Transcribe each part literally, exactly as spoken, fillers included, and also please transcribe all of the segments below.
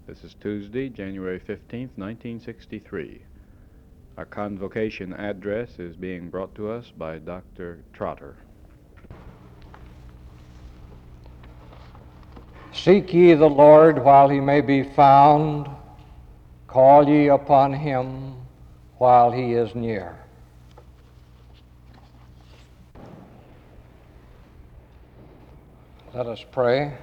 This is Tuesday, January fifteenth, nineteen sixty-three. Our convocation address is being brought to us by Doctor Trotter. Seek ye the Lord while he may be found. Call ye upon him while he is near. Let us pray.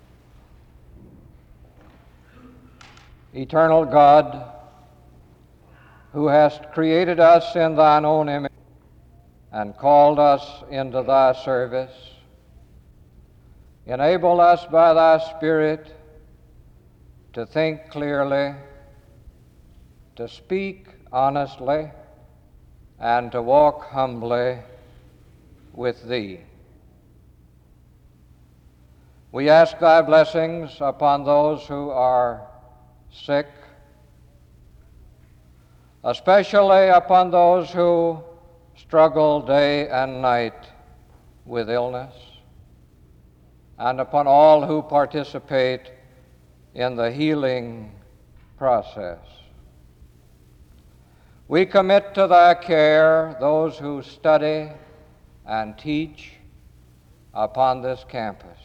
Eternal God, who hast created us in thine own image and called us into thy service, enable us by thy Spirit to think clearly, to speak honestly, and to walk humbly with thee. We ask thy blessings upon those who are sick, especially upon those who struggle day and night with illness, and upon all who participate in the healing process. We commit to thy care those who study and teach upon this campus.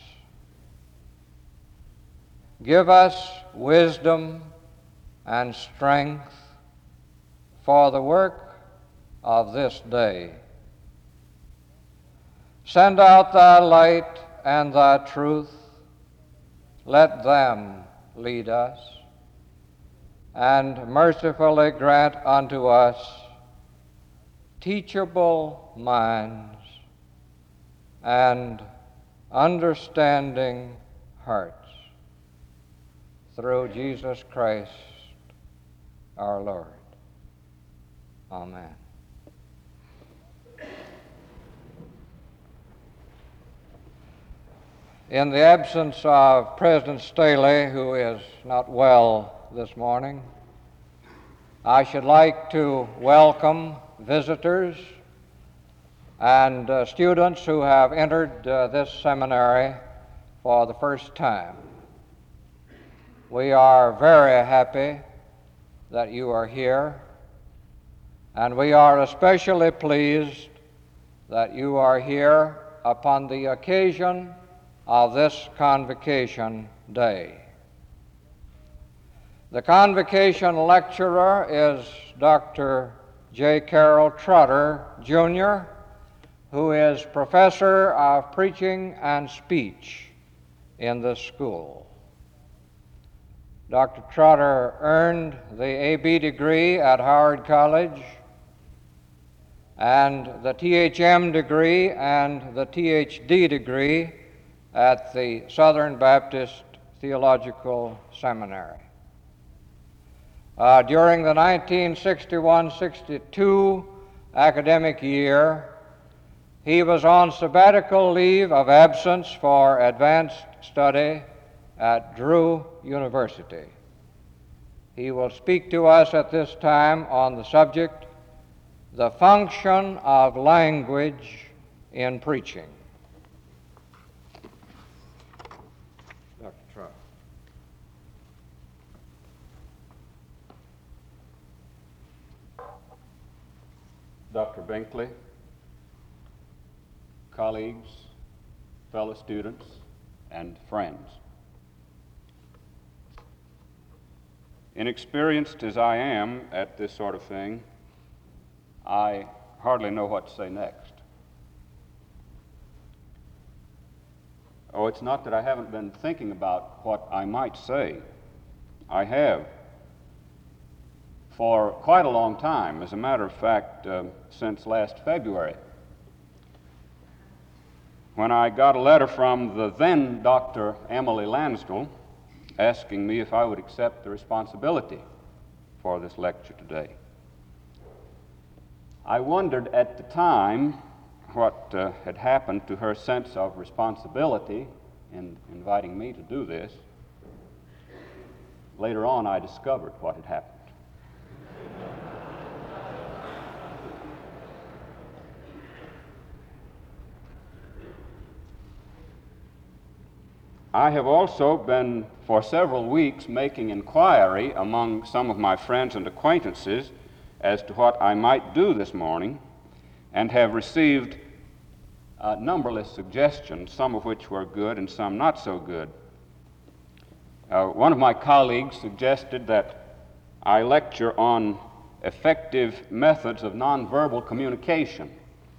Give us wisdom and strength for the work of this day. Send out thy light and thy truth. Let them lead us, and mercifully grant unto us teachable minds and understanding hearts. Through Jesus Christ our Lord. Amen. In the absence of President Staley, who is not well this morning, I should like to welcome visitors and uh, students who have entered uh, this seminary for the first time. We are very happy that you are here, and we are especially pleased that you are here upon the occasion of this Convocation Day. The Convocation lecturer is Doctor J. Carroll Trotter, Junior, who is Professor of Preaching and Speech in this school. Doctor Trotter earned the A B degree at Howard College and the T H M degree and the T H D degree at the Southern Baptist Theological Seminary. Uh, during the nineteen sixty-one sixty-two academic year, he was on sabbatical leave of absence for advanced study at Drew University. He will speak to us at this time on the subject, the function of language in preaching. Doctor Trotter. Doctor Binkley, colleagues, fellow students, and friends. Inexperienced as I am at this sort of thing, I hardly know what to say next. Oh, it's not that I haven't been thinking about what I might say. I have for quite a long time. As a matter of fact, uh, since last February, when I got a letter from the then Doctor Emily Lansdell asking me if I would accept the responsibility for this lecture today. I wondered at the time what uh, had happened to her sense of responsibility in inviting me to do this. Later on, I discovered what had happened. I have also been for several weeks making inquiry among some of my friends and acquaintances as to what I might do this morning, and have received uh, numberless suggestions, some of which were good and some not so good. Uh, one of my colleagues suggested that I lecture on effective methods of nonverbal communication.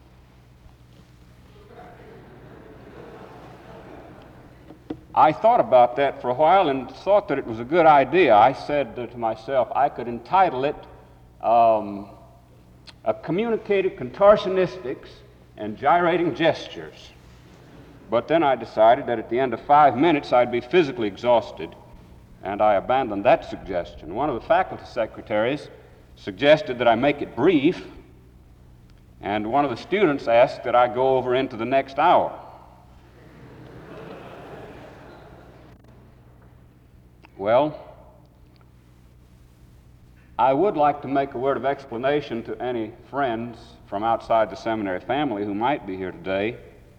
I thought about that for a while and thought that it was a good idea. I said to myself, I could entitle it um, a Communicative Contortionistics and Gyrating Gestures. But then I decided that at the end of five minutes I'd be physically exhausted, and I abandoned that suggestion. One of the faculty secretaries suggested that I make it brief, and one of the students asked that I go over into the next hour. Well, I would like to make a word of explanation to any friends from outside the seminary family who might be here today.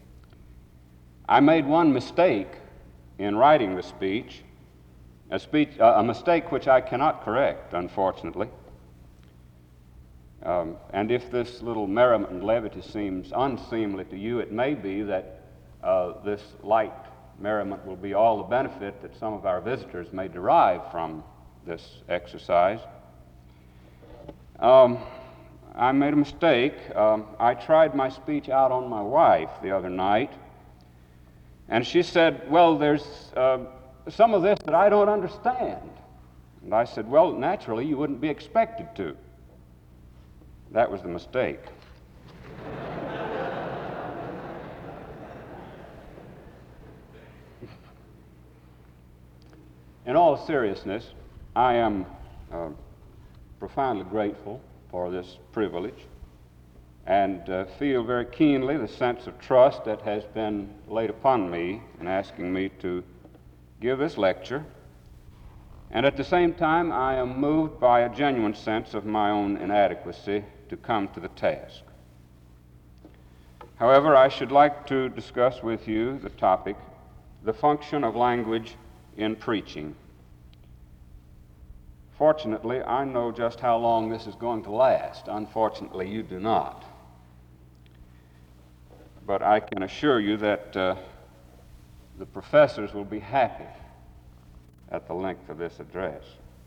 I made one mistake in writing the speech, a speech, uh, a mistake which I cannot correct, unfortunately. Um, and if this little merriment and levity seems unseemly to you, it may be that uh, this light merriment will be all the benefit that some of our visitors may derive from this exercise. Um, I made a mistake. Um, I tried my speech out on my wife the other night, and she said, well, there's uh, some of this that I don't understand. And I said, well, naturally, you wouldn't be expected to. That was the mistake. In all seriousness, I am uh, profoundly grateful for this privilege and uh, feel very keenly the sense of trust that has been laid upon me in asking me to give this lecture. And at the same time, I am moved by a genuine sense of my own inadequacy to come to the task. However, I should like to discuss with you the topic, the function of language in preaching. Fortunately, I know just how long this is going to last. Unfortunately, you do not. But I can assure you that uh, the professors will be happy at the length of this address.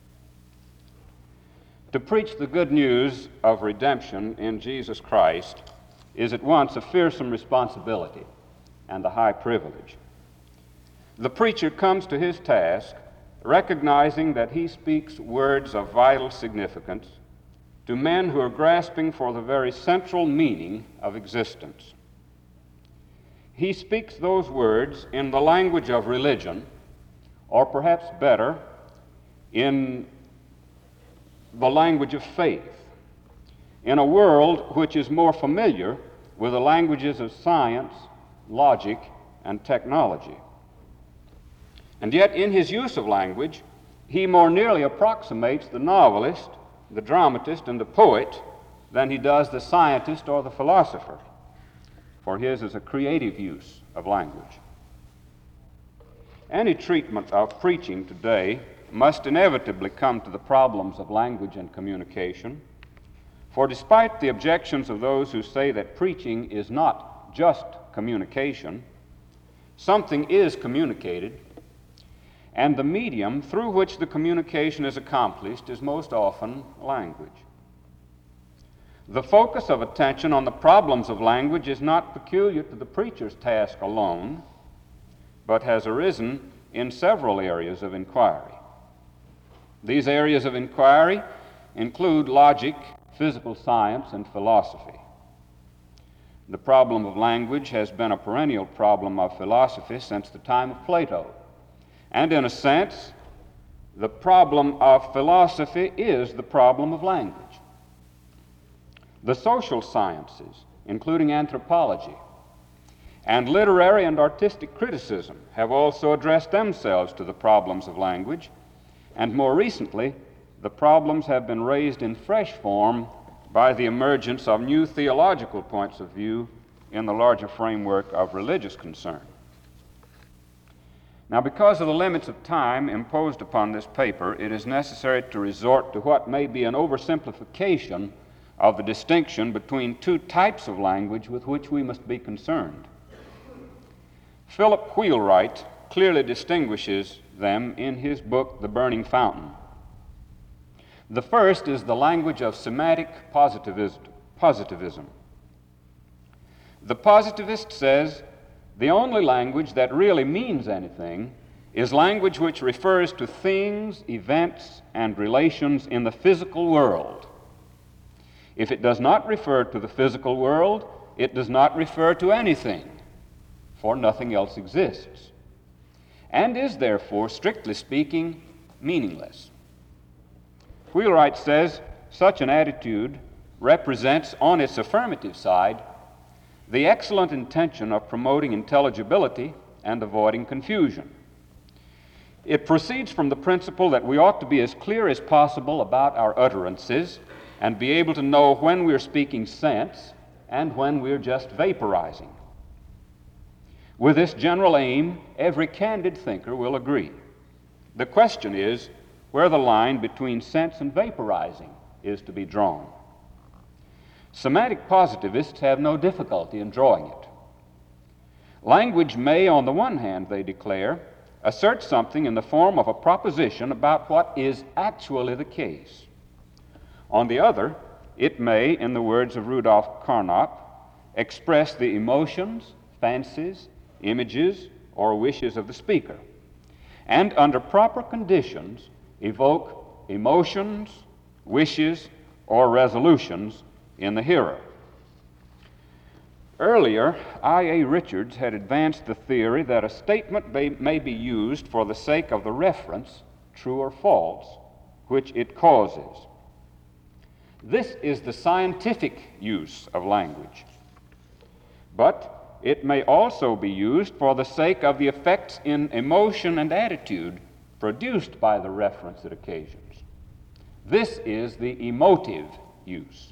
To preach the good news of redemption in Jesus Christ is at once a fearsome responsibility and a high privilege. The preacher comes to his task recognizing that he speaks words of vital significance to men who are grasping for the very central meaning of existence. He speaks those words in the language of religion, or perhaps better, in the language of faith, in a world which is more familiar with the languages of science, logic, and technology. And yet, in his use of language, he more nearly approximates the novelist, the dramatist, and the poet than he does the scientist or the philosopher, for his is a creative use of language. Any treatment of preaching today must inevitably come to the problems of language and communication, for despite the objections of those who say that preaching is not just communication, something is communicated, and the medium through which the communication is accomplished is most often language. The focus of attention on the problems of language is not peculiar to the preacher's task alone, but has arisen in several areas of inquiry. These areas of inquiry include logic, physical science, and philosophy. The problem of language has been a perennial problem of philosophy since the time of Plato. And in a sense, the problem of philosophy is the problem of language. The social sciences, including anthropology, and literary and artistic criticism have also addressed themselves to the problems of language, and more recently, the problems have been raised in fresh form by the emergence of new theological points of view in the larger framework of religious concern. Now, because of the limits of time imposed upon this paper, it is necessary to resort to what may be an oversimplification of the distinction between two types of language with which we must be concerned. Philip Wheelwright clearly distinguishes them in his book, The Burning Fountain. The first is the language of semantic positivism. The positivist says the only language that really means anything is language which refers to things, events, and relations in the physical world. If it does not refer to the physical world, it does not refer to anything, for nothing else exists, and is therefore, strictly speaking, meaningless. Wheelwright says such an attitude represents, on its affirmative side, the excellent intention of promoting intelligibility and avoiding confusion. It proceeds from the principle that we ought to be as clear as possible about our utterances and be able to know when we're speaking sense and when we're just vaporizing. With this general aim, every candid thinker will agree. The question is where the line between sense and vaporizing is to be drawn. Semantic positivists have no difficulty in drawing it. Language may, on the one hand, they declare, assert something in the form of a proposition about what is actually the case. On the other, it may, in the words of Rudolf Carnap, express the emotions, fancies, images, or wishes of the speaker, and under proper conditions evoke emotions, wishes, or resolutions in the hearer. Earlier, I A Richards had advanced the theory that a statement may, may be used for the sake of the reference, true or false, which it causes. This is the scientific use of language, but it may also be used for the sake of the effects in emotion and attitude produced by the reference it occasions. This is the emotive use.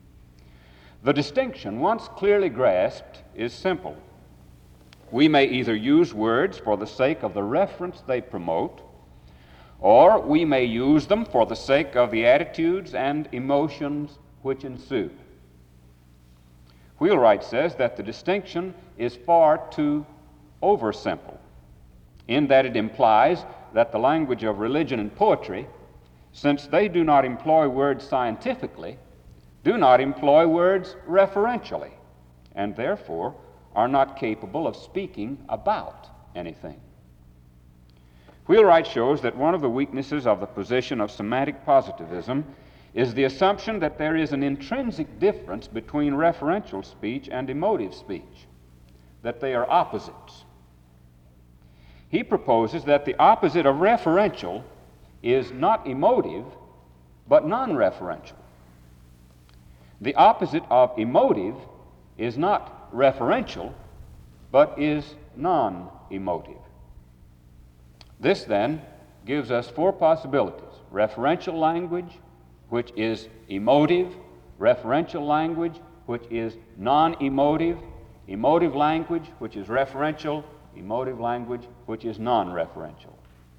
The distinction, once clearly grasped, is simple. We may either use words for the sake of the reference they promote, or we may use them for the sake of the attitudes and emotions which ensue. Wheelwright says that the distinction is far too oversimple, in that it implies that the language of religion and poetry, since they do not employ words scientifically, do not employ words referentially, and therefore are not capable of speaking about anything. Wheelwright shows that one of the weaknesses of the position of semantic positivism is the assumption that there is an intrinsic difference between referential speech and emotive speech, that they are opposites. He proposes that the opposite of referential is not emotive, but non-referential. The opposite of emotive is not referential, but is non-emotive. This, then, gives us four possibilities: referential language, which is emotive; referential language, which is non-emotive; emotive language, which is referential; emotive language, which is non-referential.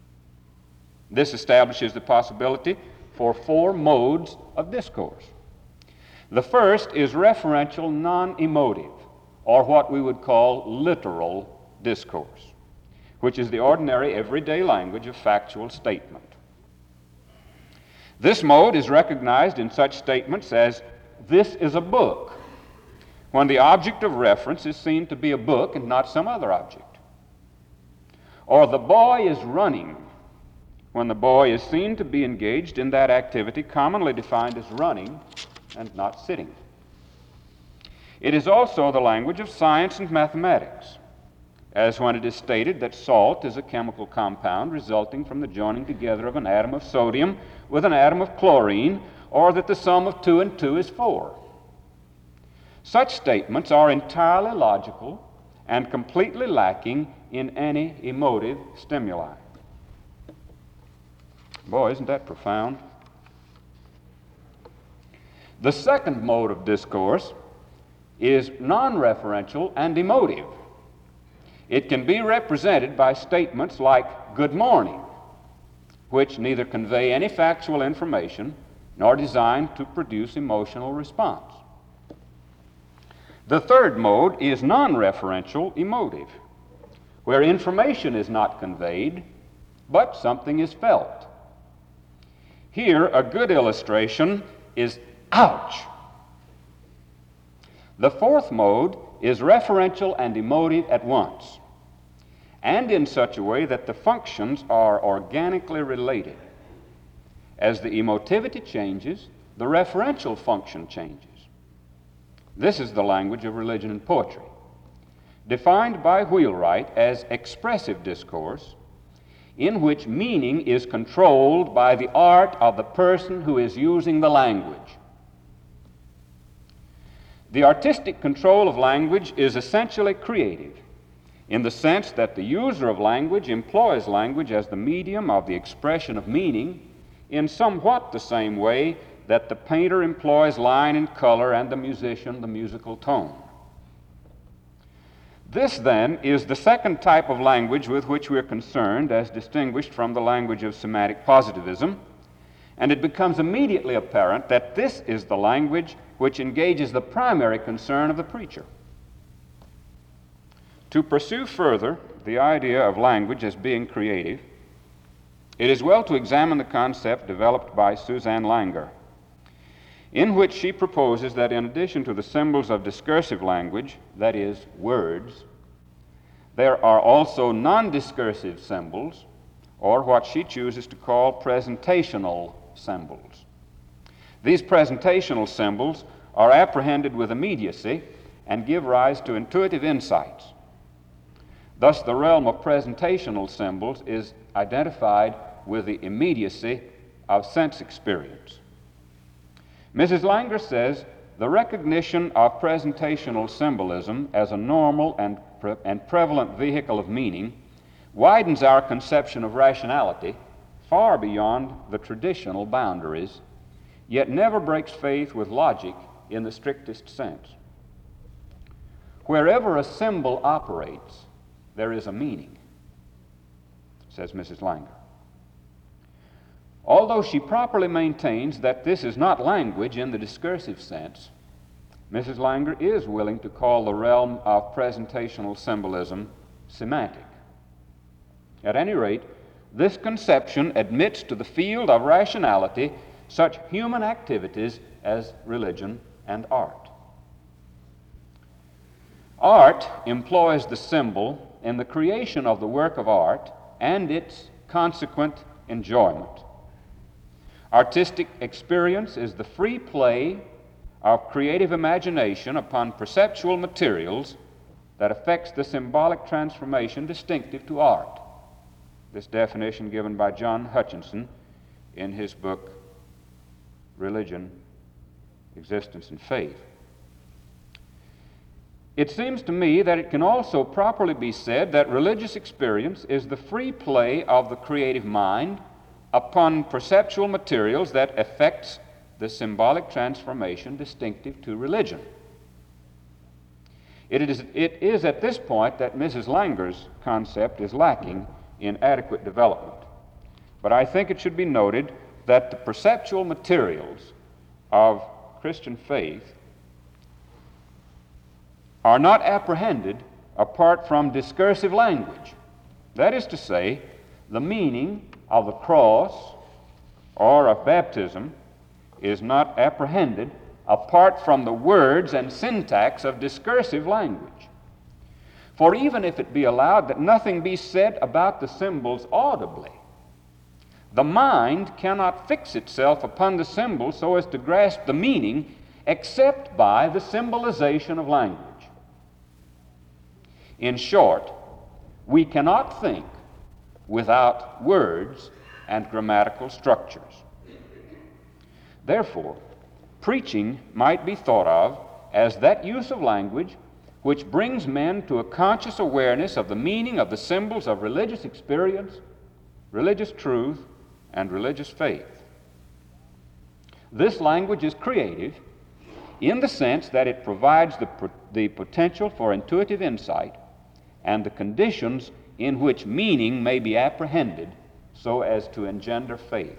This establishes the possibility for four modes of discourse. The first is referential non-emotive, or what we would call literal discourse, which is the ordinary everyday language of factual statement. This mode is recognized in such statements as, "This is a book," when the object of reference is seen to be a book and not some other object. Or, "The boy is running," when the boy is seen to be engaged in that activity commonly defined as running and not sitting. It is also the language of science and mathematics, as when it is stated that salt is a chemical compound resulting from the joining together of an atom of sodium with an atom of chlorine, or that the sum of two and two is four. Such statements are entirely logical and completely lacking in any emotive stimuli. Boy, isn't that profound? The second mode of discourse is non-referential and emotive. It can be represented by statements like "good morning," which neither convey any factual information nor design to produce emotional response. The third mode is non-referential emotive, where information is not conveyed, but something is felt. Here, a good illustration is "ouch." The fourth mode is referential and emotive at once, and in such a way that the functions are organically related. As the emotivity changes, the referential function changes. This is the language of religion and poetry, defined by Wheelwright as expressive discourse, in which meaning is controlled by the art of the person who is using the language. The artistic control of language is essentially creative, in the sense that the user of language employs language as the medium of the expression of meaning in somewhat the same way that the painter employs line and color and the musician the musical tone. This, then, is the second type of language with which we are concerned, as distinguished from the language of semantic positivism, and it becomes immediately apparent that this is the language which engages the primary concern of the preacher. To pursue further the idea of language as being creative, it is well to examine the concept developed by Suzanne Langer, in which she proposes that in addition to the symbols of discursive language, that is, words, there are also non-discursive symbols, or what she chooses to call presentational symbols. These presentational symbols are apprehended with immediacy and give rise to intuitive insights. Thus, the realm of presentational symbols is identified with the immediacy of sense experience. Missus Langer says the recognition of presentational symbolism as a normal and, pre- and prevalent vehicle of meaning widens our conception of rationality far beyond the traditional boundaries, yet never breaks faith with logic in the strictest sense. Wherever a symbol operates, there is a meaning, says Missus Langer. Although she properly maintains that this is not language in the discursive sense, Missus Langer is willing to call the realm of presentational symbolism semantic. At any rate, this conception admits to the field of rationality such human activities as religion and art. Art employs the symbol in the creation of the work of art and its consequent enjoyment. Artistic experience is the free play of creative imagination upon perceptual materials that affects the symbolic transformation distinctive to art. This definition given by John Hutchinson in his book, Religion, Existence, and Faith. It seems to me that it can also properly be said that religious experience is the free play of the creative mind upon perceptual materials that affects the symbolic transformation distinctive to religion. It is, it is at this point that Missus Langer's concept is lacking in adequate development. But I think it should be noted that the perceptual materials of Christian faith are not apprehended apart from discursive language. That is to say, the meaning of the cross or of baptism is not apprehended apart from the words and syntax of discursive language. For even if it be allowed that nothing be said about the symbols audibly, the mind cannot fix itself upon the symbols so as to grasp the meaning except by the symbolization of language. In short, we cannot think without words and grammatical structures. Therefore, preaching might be thought of as that use of language which brings men to a conscious awareness of the meaning of the symbols of religious experience, religious truth, and religious faith. This language is creative in the sense that it provides the, the potential for intuitive insight and the conditions in which meaning may be apprehended so as to engender faith.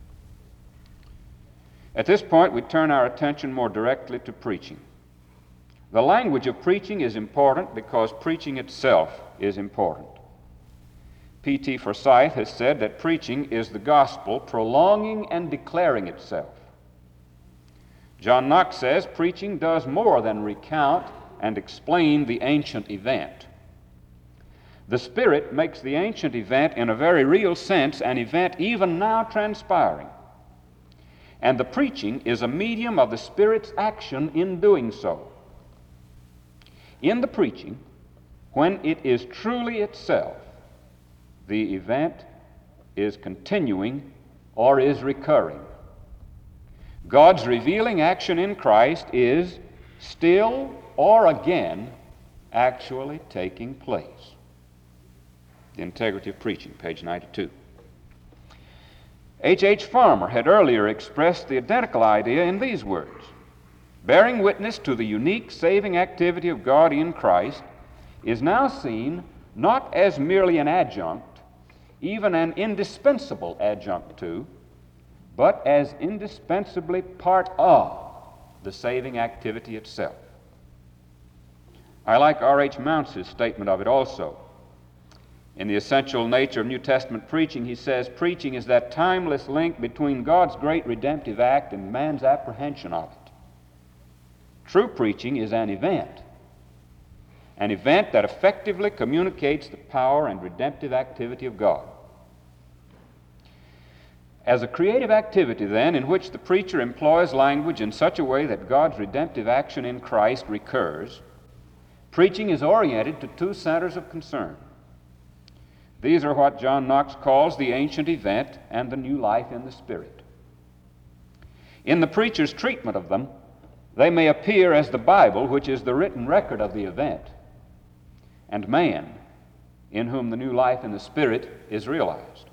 At this point, we turn our attention more directly to preaching. The language of preaching is important because preaching itself is important. P T Forsyth has said that preaching is the gospel prolonging and declaring itself. John Knox says preaching does more than recount and explain the ancient event. The Spirit makes the ancient event in a very real sense an event even now transpiring. And the preaching is a medium of the Spirit's action in doing so. In the preaching, when it is truly itself, the event is continuing or is recurring. God's revealing action in Christ is still or again actually taking place. The Integrity of Preaching, page ninety-two. H H Farmer had earlier expressed the identical idea in these words: bearing witness to the unique saving activity of God in Christ is now seen not as merely an adjunct, even an indispensable adjunct to, but as indispensably part of the saving activity itself. I like R H Mounce's statement of it also. In The Essential Nature of New Testament Preaching, he says, preaching is that timeless link between God's great redemptive act and man's apprehension of it. True preaching is an event, an event that effectively communicates the power and redemptive activity of God. As a creative activity, then, in which the preacher employs language in such a way that God's redemptive action in Christ recurs, preaching is oriented to two centers of concern. These are what John Knox calls the ancient event and the new life in the Spirit. In the preacher's treatment of them, they may appear as the Bible, which is the written record of the event, and man, in whom the new life in the Spirit is realized.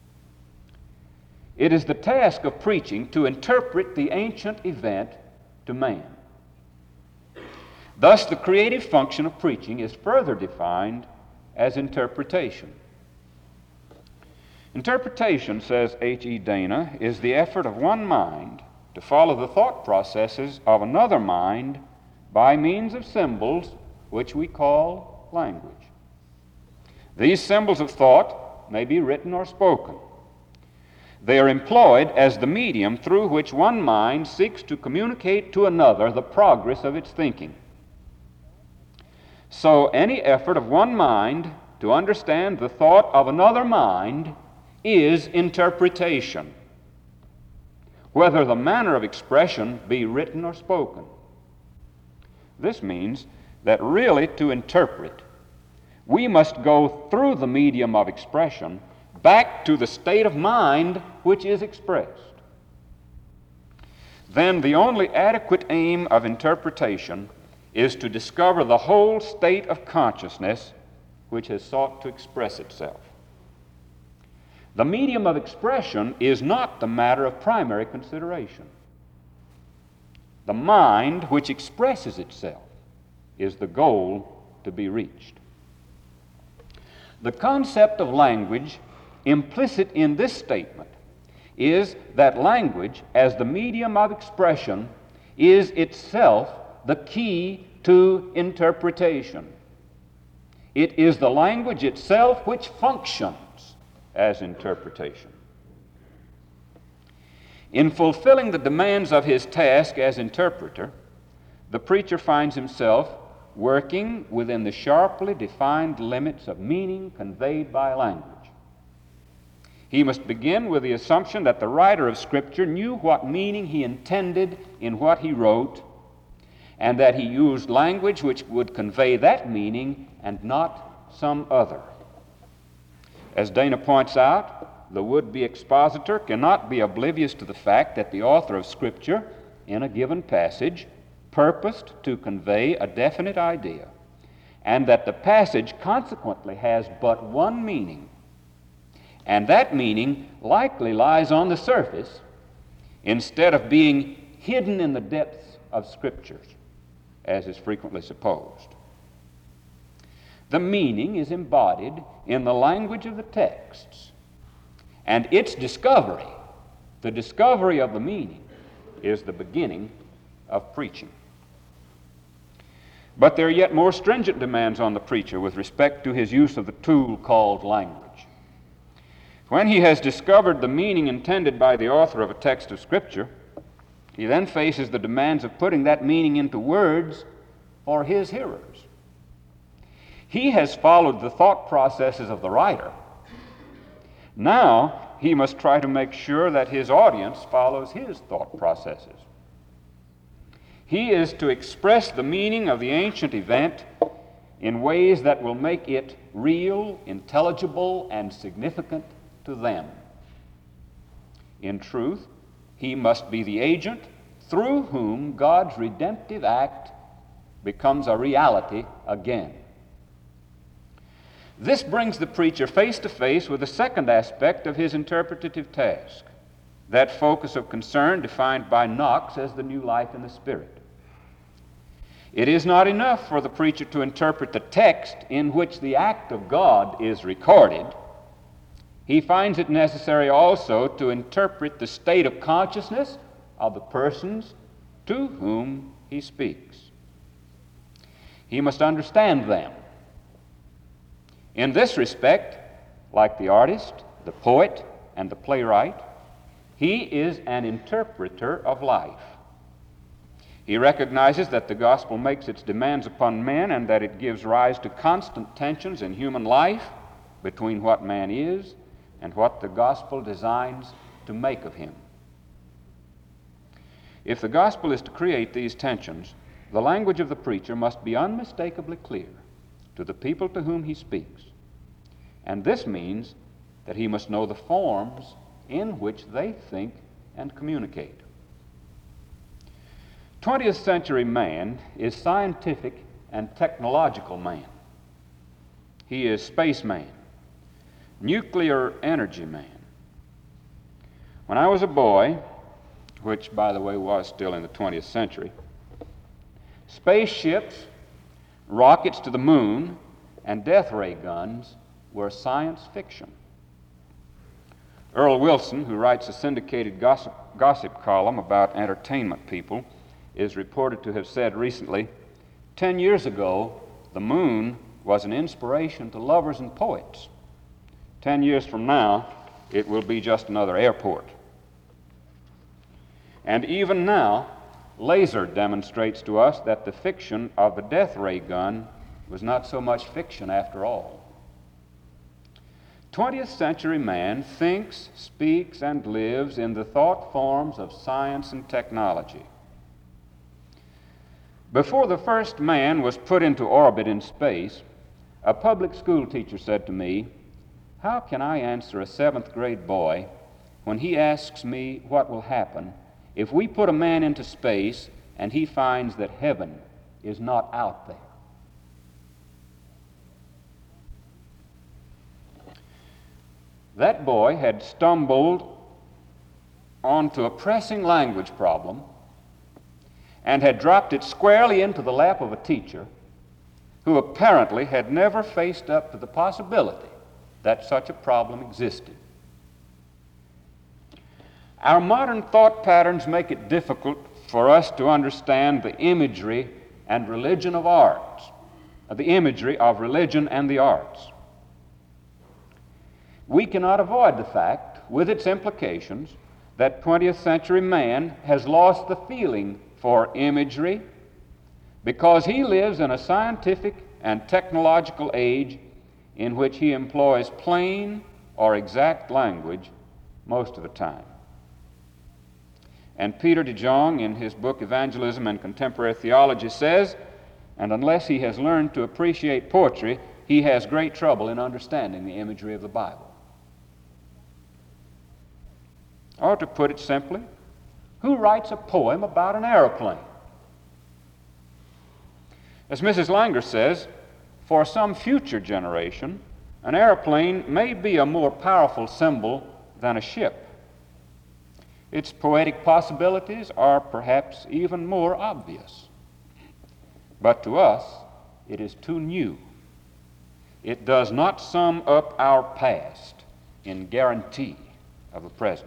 It is the task of preaching to interpret the ancient event to man. Thus, the creative function of preaching is further defined as interpretation. Interpretation, says H E Dana, is the effort of one mind to follow the thought processes of another mind by means of symbols which we call language. These symbols of thought may be written or spoken. They are employed as the medium through which one mind seeks to communicate to another the progress of its thinking. So any effort of one mind to understand the thought of another mind is interpretation, whether the manner of expression be written or spoken. This means that really to interpret, we must go through the medium of expression back to the state of mind which is expressed. Then the only adequate aim of interpretation is to discover the whole state of consciousness which has sought to express itself. The medium of expression is not the matter of primary consideration. The mind which expresses itself is the goal to be reached. The concept of language implicit in this statement is that language, as the medium of expression, is itself the key to interpretation. It is the language itself which functions as interpretation. In fulfilling the demands of his task as interpreter, the preacher finds himself working within the sharply defined limits of meaning conveyed by language. He must begin with the assumption that the writer of Scripture knew what meaning he intended in what he wrote, and that he used language which would convey that meaning and not some other. As Dana points out, the would-be expositor cannot be oblivious to the fact that the author of Scripture, in a given passage, purposed to convey a definite idea, and that the passage consequently has but one meaning, and that meaning likely lies on the surface instead of being hidden in the depths of Scriptures, as is frequently supposed. the meaning is embodied in the language of the texts, and its discovery, the discovery of the meaning, is the beginning of preaching. But there are yet more stringent demands on the preacher with respect to his use of the tool called language. When he has discovered the meaning intended by the author of a text of Scripture, he then faces the demands of putting that meaning into words for his hearers. He has followed the thought processes of the writer. Now he must try to make sure that his audience follows his thought processes. He is to express the meaning of the ancient event in ways that will make it real, intelligible, and significant to them. In truth, he must be the agent through whom God's redemptive act becomes a reality again. This brings the preacher face to face with the second aspect of his interpretative task, that focus of concern defined by Knox as the new life in the Spirit. It is not enough for the preacher to interpret the text in which the act of God is recorded. He finds it necessary also to interpret the state of consciousness of the persons to whom he speaks. He must understand them. In this respect, like the artist, the poet, and the playwright, he is an interpreter of life. He recognizes that the gospel makes its demands upon men and that it gives rise to constant tensions in human life between what man is and what the gospel designs to make of him. If the gospel is to create these tensions, the language of the preacher must be unmistakably clear to the people to whom he speaks. And this means that he must know the forms in which they think and communicate. twentieth century man is scientific and technological man. He is spaceman, nuclear energy man. When I was a boy, which by the way was still in the twentieth century, spaceships, rockets to the moon, and death ray guns were science fiction. Earl Wilson, who writes a syndicated gossip, gossip column about entertainment people, is reported to have said recently, ten years ago, the moon was an inspiration to lovers and poets. Ten years from now, it will be just another airport. And even now, laser demonstrates to us that the fiction of the death ray gun was not so much fiction after all. twentieth century man thinks, speaks, and lives in the thought forms of science and technology. Before the first man was put into orbit in space, a public school teacher said to me, "How can I answer a seventh grade boy when he asks me what will happen if we put a man into space and he finds that heaven is not out there?" That boy had stumbled onto a pressing language problem and had dropped it squarely into the lap of a teacher who apparently had never faced up to the possibility that such a problem existed. Our modern thought patterns make it difficult for us to understand the imagery and religion of arts, the imagery of religion and the arts. We cannot avoid the fact, with its implications, that twentieth century man has lost the feeling for imagery because he lives in a scientific and technological age in which he employs plain or exact language most of the time. And Peter de Jong, in his book Evangelism and Contemporary Theology, says, and unless he has learned to appreciate poetry, he has great trouble in understanding the imagery of the Bible. Or to put it simply, who writes a poem about an aeroplane? As Missus Langer says, for some future generation, an airplane may be a more powerful symbol than a ship. Its poetic possibilities are perhaps even more obvious. But to us, it is too new. it does not sum up our past in guarantee of the present.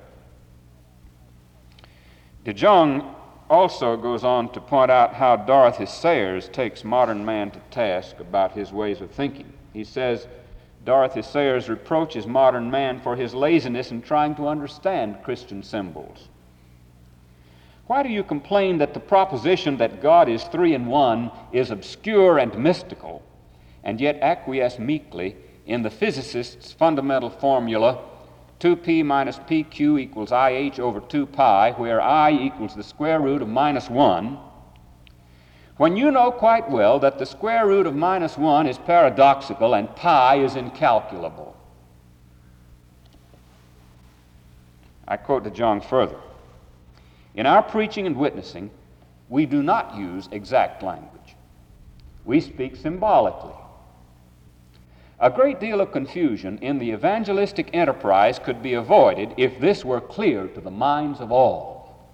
De Jong also goes on to point out how Dorothy Sayers takes modern man to task about his ways of thinking. He says, Dorothy Sayers reproaches modern man for his laziness in trying to understand Christian symbols. Why do you complain that the proposition that God is three in one is obscure and mystical, and yet acquiesce meekly in the physicist's fundamental formula, two p minus pq equals I h over two pi, where I equals the square root of minus one, when you know quite well that the square root of minus one is paradoxical and pi is incalculable? I quote De Jong further. In our preaching and witnessing, we do not use exact language. We speak symbolically. A great deal of confusion in the evangelistic enterprise could be avoided if this were clear to the minds of all.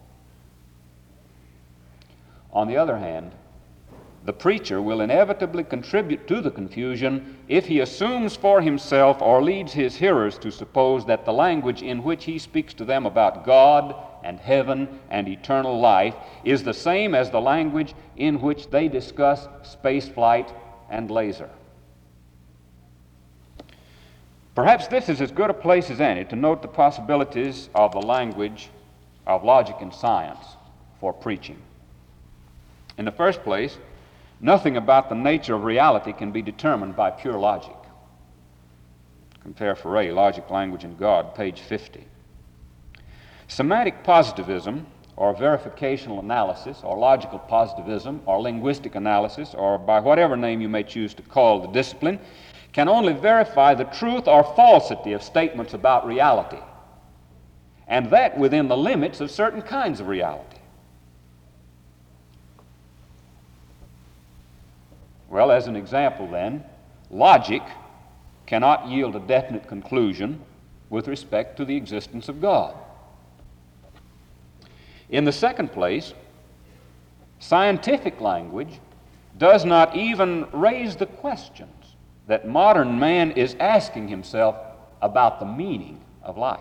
On the other hand, the preacher will inevitably contribute to the confusion if he assumes for himself or leads his hearers to suppose that the language in which he speaks to them about God and heaven and eternal life is the same as the language in which they discuss space flight and laser. Perhaps this is as good a place as any to note the possibilities of the language of logic and science for preaching. In the first place, nothing about the nature of reality can be determined by pure logic. Compare Foray, Logic, Language, and God, page fifty. Semantic positivism, or verificational analysis, or logical positivism, or linguistic analysis, or by whatever name you may choose to call the discipline, can only verify the truth or falsity of statements about reality, and that within the limits of certain kinds of reality. Well, as an example then, logic cannot yield a definite conclusion with respect to the existence of God. In the second place, scientific language does not even raise the questions that modern man is asking himself about the meaning of life.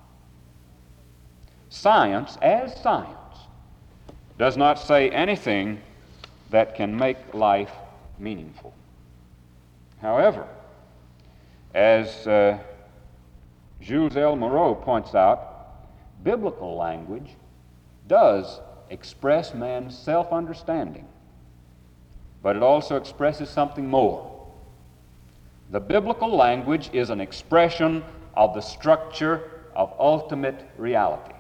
Science, as science, does not say anything that can make life meaningful. However, as uh, Jules L. Moreau points out, biblical language does express man's self-understanding, but it also expresses something more. The biblical language is an expression of the structure of ultimate reality.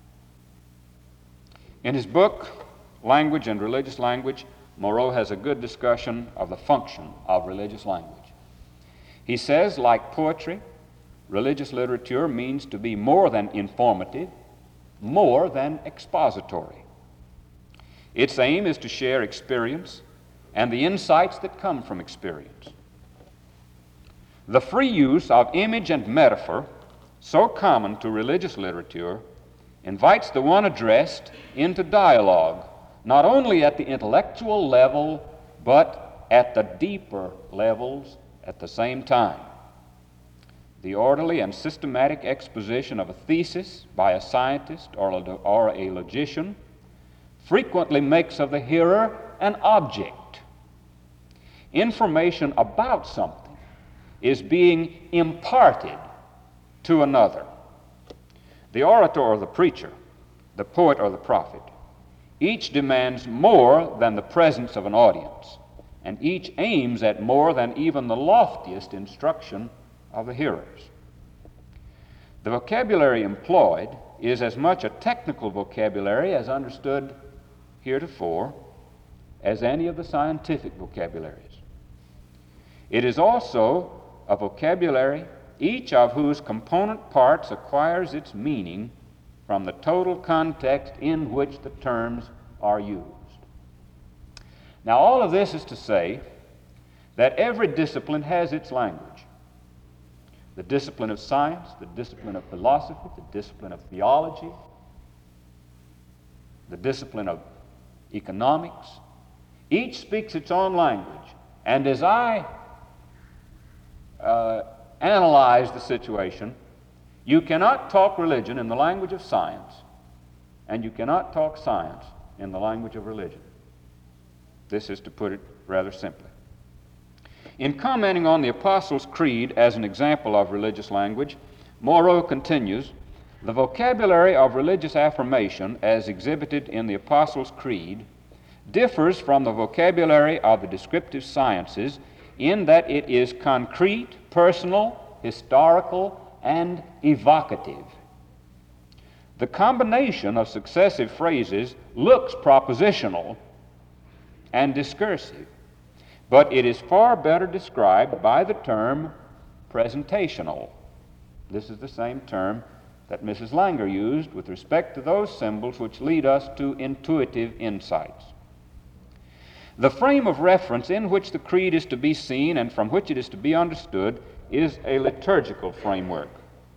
In his book, Language and Religious Language, Moreau has a good discussion of the function of religious language. He says, like poetry, religious literature means to be more than informative, more than expository. Its aim is to share experience and the insights that come from experience. The free use of image and metaphor, so common to religious literature, invites the one addressed into dialogue, not only at the intellectual level, but at the deeper levels at the same time. The orderly and systematic exposition of a thesis by a scientist or a, or a logician frequently makes of the hearer an object. Information about something is being imparted to another. The orator or the preacher, the poet or the prophet, each demands more than the presence of an audience, and each aims at more than even the loftiest instruction of the hearers. The vocabulary employed is as much a technical vocabulary as understood heretofore as any of the scientific vocabularies. It is also a vocabulary, each of whose component parts acquires its meaning from the total context in which the terms are used. Now, all of this is to say that every discipline has its language. The discipline of science, the discipline of philosophy, the discipline of theology, the discipline of economics, each speaks its own language. And as I uh, analyze the situation, you cannot talk religion in the language of science, and you cannot talk science in the language of religion. This is to put it rather simply. In commenting on the Apostles' Creed as an example of religious language, Moreau continues, "The vocabulary of religious affirmation as exhibited in the Apostles' Creed differs from the vocabulary of the descriptive sciences in that it is concrete, personal, historical, and evocative. The combination of successive phrases looks propositional and discursive, but it is far better described by the term presentational." This is the same term that Missus Langer used with respect to those symbols which lead us to intuitive insights. The frame of reference in which the creed is to be seen and from which it is to be understood is a liturgical framework.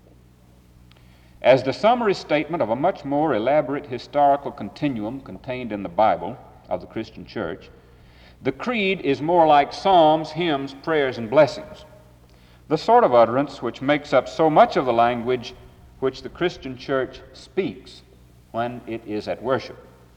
As the summary statement of a much more elaborate historical continuum contained in the Bible of the Christian Church, the creed is more like psalms, hymns, prayers, and blessings, the sort of utterance which makes up so much of the language which the Christian Church speaks when it is at worship.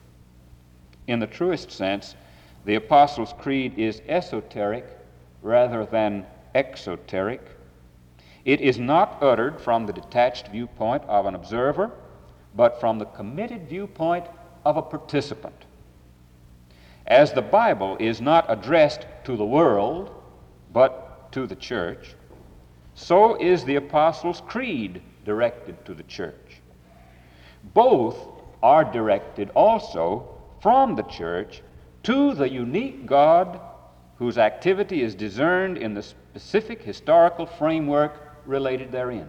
In the truest sense, the Apostles' Creed is esoteric rather than exoteric. It is not uttered from the detached viewpoint of an observer, but from the committed viewpoint of a participant. As the Bible is not addressed to the world, but to the church, so is the Apostles' Creed directed to the church. Both are directed also from the church to the unique God whose activity is discerned in the specific historical framework related therein.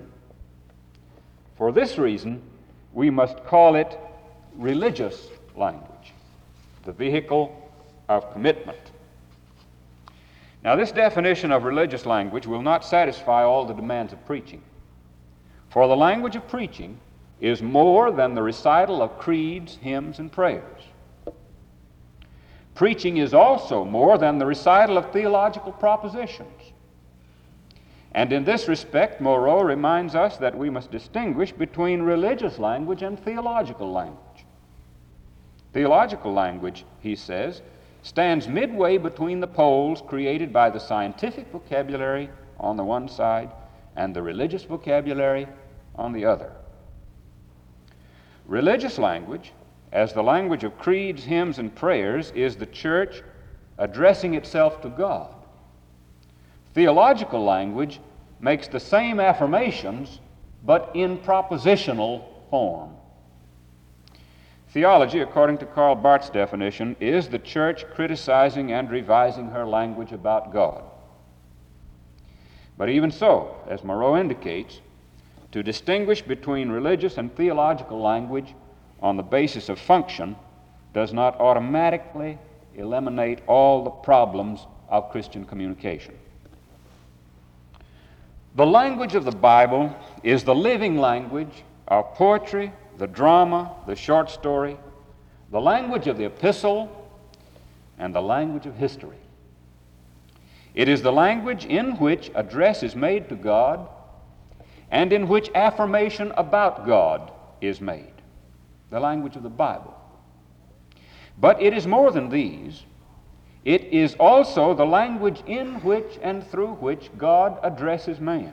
For this reason, we must call it religious language, the vehicle of commitment. Now, this definition of religious language will not satisfy all the demands of preaching, for the language of preaching is more than the recital of creeds, hymns, and prayers. Preaching is also more than the recital of theological propositions. And in this respect, Moreau reminds us that we must distinguish between religious language and theological language. Theological language, he says, stands midway between the poles created by the scientific vocabulary on the one side and the religious vocabulary on the other. Religious language, as the language of creeds, hymns, and prayers, is the church addressing itself to God. Theological language makes the same affirmations, but in propositional form. Theology, according to Karl Barth's definition, is the church criticizing and revising her language about God. But even so, as Moreau indicates, to distinguish between religious and theological language on the basis of function does not automatically eliminate all the problems of Christian communication. The language of the Bible is the living language of poetry, the drama, the short story, the language of the epistle, and the language of history. It is the language in which address is made to God and in which affirmation about God is made, the language of the Bible. But it is more than these. It is also the language in which and through which God addresses man.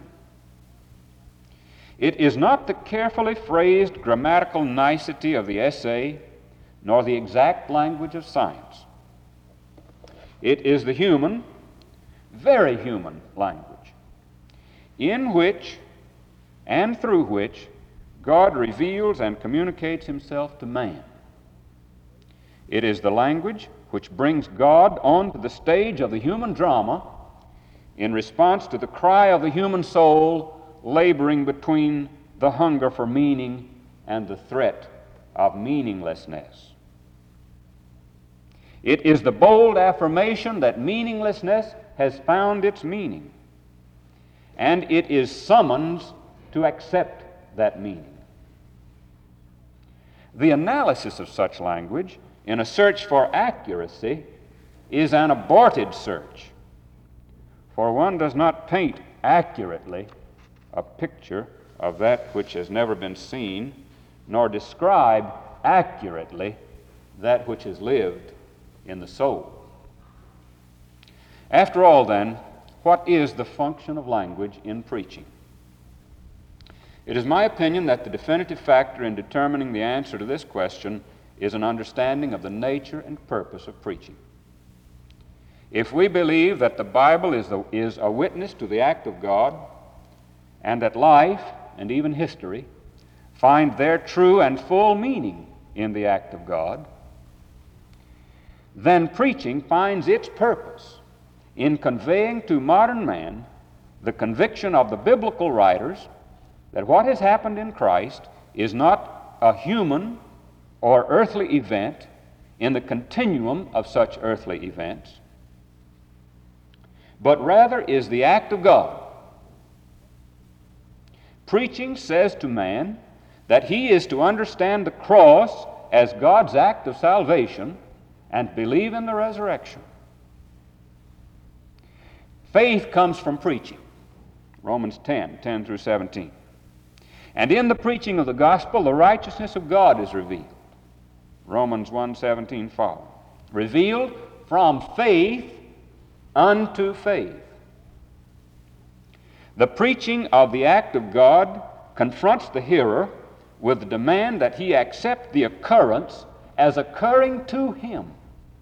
It is not the carefully phrased grammatical nicety of the essay, nor the exact language of science. It is the human, very human language, in which and through which God reveals and communicates himself to man. It is the language which brings God onto the stage of the human drama in response to the cry of the human soul laboring between the hunger for meaning and the threat of meaninglessness. It is the bold affirmation that meaninglessness has found its meaning, and it is summons to accept that meaning. The analysis of such language in a search for accuracy is an aborted search, for one does not paint accurately a picture of that which has never been seen, nor describe accurately that which has lived in the soul. After all, then, what is the function of language in preaching? It is my opinion that the definitive factor in determining the answer to this question is an understanding of the nature and purpose of preaching. If we believe that the Bible is, the, is a witness to the act of God, and that life and even history find their true and full meaning in the act of God, then preaching finds its purpose in conveying to modern man the conviction of the biblical writers that what has happened in Christ is not a human or earthly event in the continuum of such earthly events, but rather is the act of God. Preaching says to man that he is to understand the cross as God's act of salvation and believe in the resurrection. Faith comes from preaching, Romans ten, ten through seventeen. And in the preaching of the gospel, the righteousness of God is revealed, Romans one, seventeen following. Revealed from faith unto faith. The preaching of the act of God confronts the hearer with the demand that he accept the occurrence as occurring to him,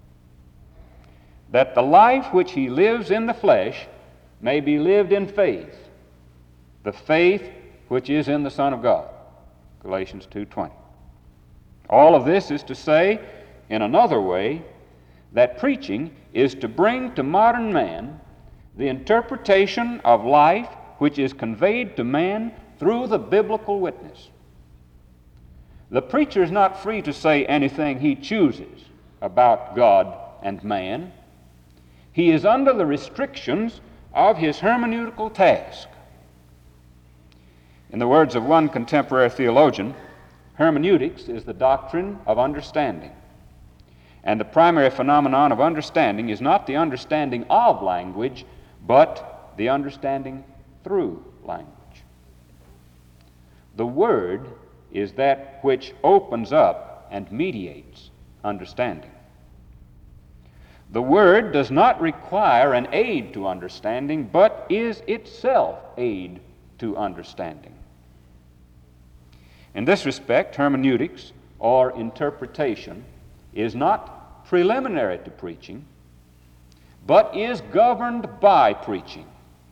that the life which he lives in the flesh may be lived in faith, the faith which is in the Son of God, Galatians two twenty. All of this is to say, in another way, that preaching is to bring to modern man the interpretation of life which is conveyed to man through the biblical witness. The preacher is not free to say anything he chooses about God and man. He is under the restrictions of his hermeneutical task. In the words of one contemporary theologian, hermeneutics is the doctrine of understanding. And the primary phenomenon of understanding is not the understanding of language, but the understanding through language. The Word is that which opens up and mediates understanding. The Word does not require an aid to understanding, but is itself aid to understanding. In this respect, hermeneutics, or interpretation, is not preliminary to preaching, but is governed by preaching.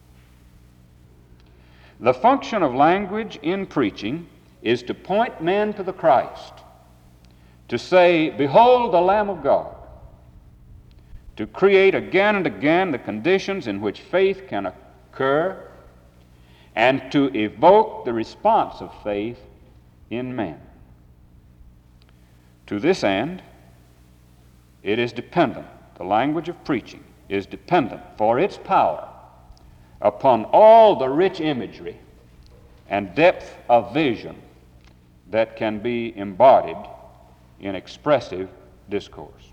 The function of language in preaching is to point men to the Christ, to say, "Behold the Lamb of God," to create again and again the conditions in which faith can occur, and to evoke the response of faith in men. To this end, it is dependent, the language of preaching is dependent for its power upon all the rich imagery and depth of vision that can be embodied in expressive discourse.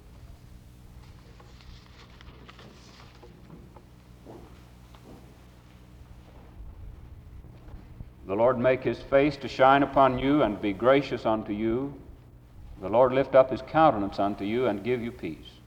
The Lord make his face to shine upon you and be gracious unto you. The Lord lift up his countenance unto you and give you peace.